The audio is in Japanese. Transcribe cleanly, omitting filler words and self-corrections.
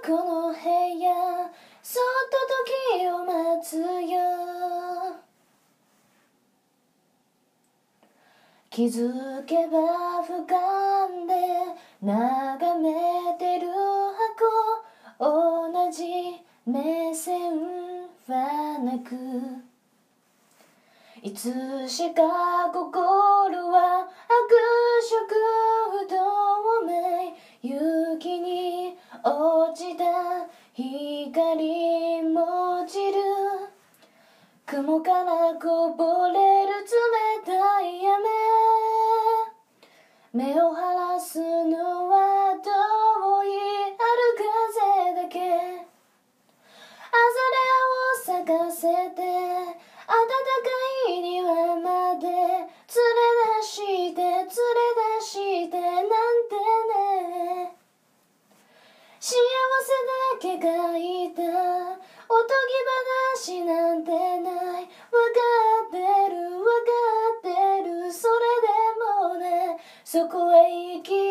この部屋そっと時を待つよ。気づけば俯瞰で眺めてる箱、同じ目線はなく、いつしか心は白色透明、雪に落ちた光も散る、雲からこぼれる冷たい雨、目を晴らすのは遠い春風だけ。アザレを咲かせて暖かい庭まで連れ出してなんてね、幸せだけがいたおとぎ話なんてない。わかってるそれでもね、そこへ行き